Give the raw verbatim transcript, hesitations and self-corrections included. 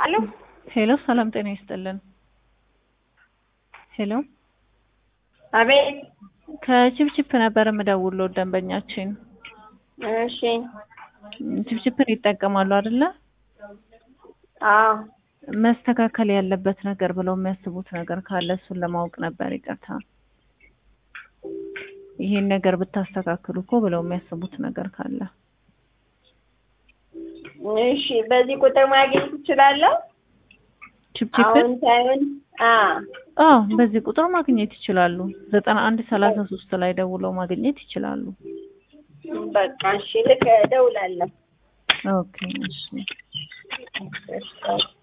አሎ ሄሎ ሰላም ጤና ይስጥልን። ሄሎ አቤት። ከቺፕቺፕ ነበር የምደውልልዎት ደንበኛችን። እሺ ቺፕቺፕን ይጠቀማሉ አይደለ? አዎ መስተካከል ያለበት ነገር ብለው የሚያስቡት ነገር ካለ እሱን ለማወቅ ነበር። ይቅርታ ይሄን ነገር ብታስተካክሉ እኮ ብለው የሚያስቡት ነገር ካለ። እሺ በዚህ ቁጥር ማግኘት ይችላለሁ? ቺፕቺፕን አሁን ሳይሆን አ አዎ በዚህ ቁጥር ማግኘት ይችላሉ። ዘጠና አንድ ሰላሳ ሶስት ላይ ደውለው ማግኘት ይችላሉ። በቃ እሺ ልክ እደውላለሁ። ኦኬ እሺ እሺ